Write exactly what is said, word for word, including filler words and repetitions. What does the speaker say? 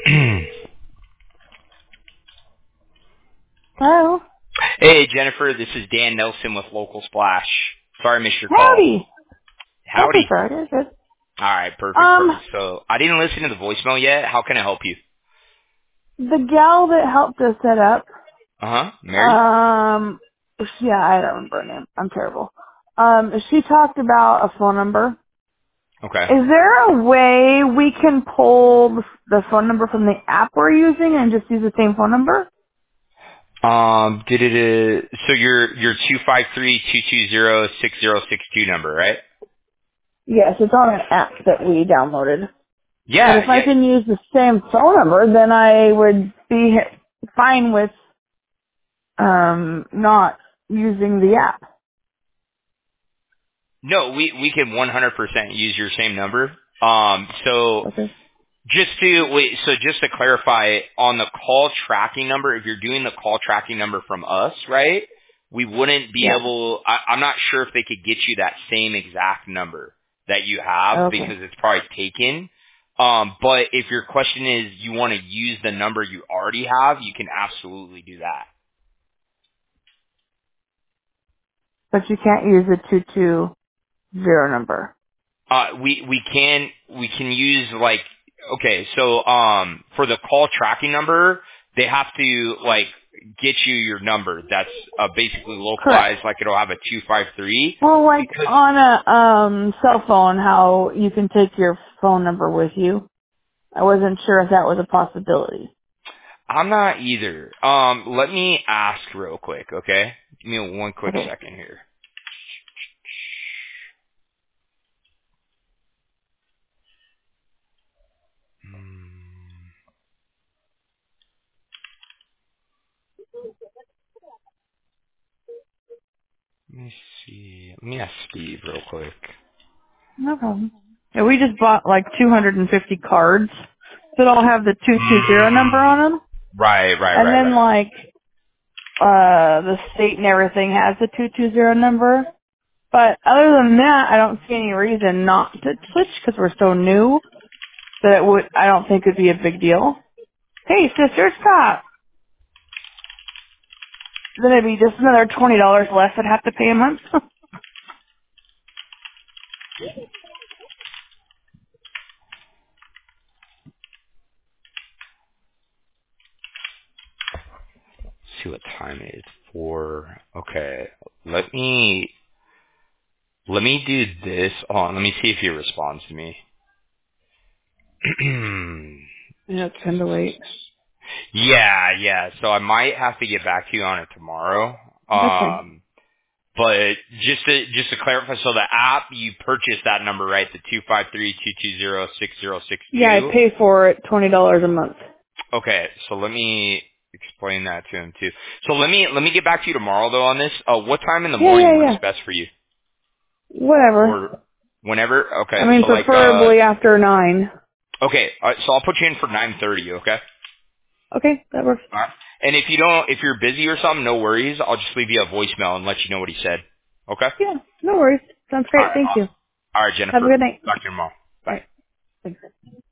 Hello. Hey, Jennifer, this is Dan Nelson with Local Splash. Sorry I missed your call. Howdy. That's Howdy. all right. That's good. All right, perfect, Um, perfect. So I didn't listen to the voicemail yet. How can I help you? the gal that helped us set up, Uh-huh. Mary? um, yeah, I don't remember her name. I'm terrible. Um, she talked about a phone number. Okay. Is there a way we can pull the phone number from the app we're using and just use the same phone number? Um, did it, uh, so your, your two five three, two two zero, six zero six two number, right? Yes, it's on an app that we downloaded. But Yeah, if I yeah. can use the same phone number, then I would be fine with um not using the app. No, we, we can one hundred percent use your same number. Um, so Okay. just to, wait, so just to clarify, on the call tracking number, if you're doing the call tracking number from us, right, we wouldn't be Yeah. able, I, I'm not sure if they could get you that same exact number that you have Okay. because it's probably taken. Um, but if your question is you want to use the number you already have, you can absolutely do that. But you can't use the two two zero number. Uh, we we can we can use like okay, so um for the call tracking number, they have to like get you your number that's uh, basically Correct. localized, like it'll have a two five three. Well, like Because on a um cell phone, how you can take your phone number with you. I wasn't sure if that was a possibility. I'm not either. Um, let me ask real quick, okay? Give me one quick Okay. second here. Hmm, let me see. Let me ask Steve real quick. No problem. Yeah, we just bought like two hundred fifty cards that all have the two two zero number on them. Right, right, And right, then right. like uh the state and everything has the two two zero number. But other than that, I don't see any reason not to switch because we're so new that it would, I don't think it'd be a big deal. Hey, sister, stop. Then it'd be just another twenty dollars less I'd have to pay a month. See what time it is. Four. Okay. Let me let me do this. Oh, let me see if he responds to me. Yeah, it's kind of late. yeah, yeah. So I might have to get back to you on it tomorrow. That's fine. Um, but just to just to clarify, so the app you purchased that number, right? The two five three two two zero six zero six Yeah, I two. pay for it twenty dollars a month. Okay. So let me explain that to him too. So let me let me get back to you tomorrow though on this. Uh, what time in the Yeah, morning yeah, works yeah. best for you? Whatever. Or whenever? I Okay, mean, so like, uh, preferably after nine. okay, all right, so I'll put you in for nine thirty, okay? Okay, that works. All right. And if you don't, if you're busy or something, no worries. I'll just leave you a voicemail and let you know what he said. Okay? Yeah, no worries. Sounds All great. right, Thank you. awesome. All right, Have a Jennifer. good night. Talk to you tomorrow. All Bye. right. Thanks.